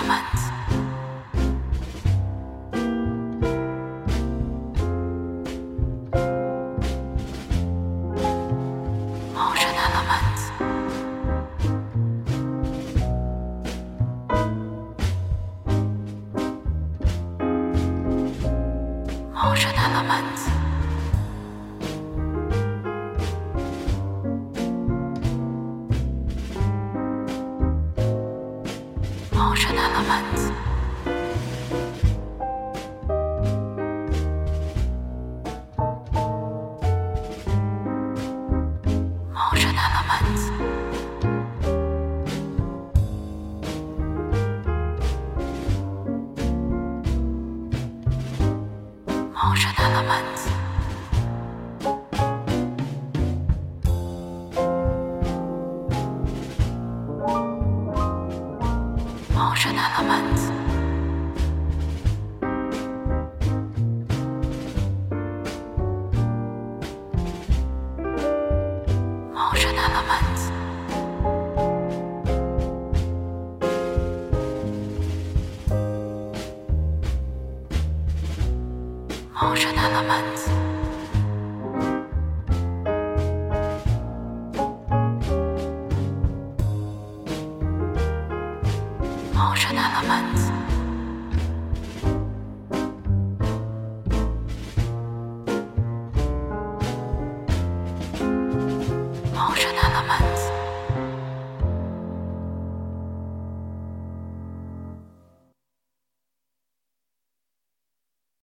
Elements. Motion Elements. Motion Elements. Motion Elements. Motion Elements. Motion Elements. Motion Elements. Motion Elements. Motion Elements. Motion Elements.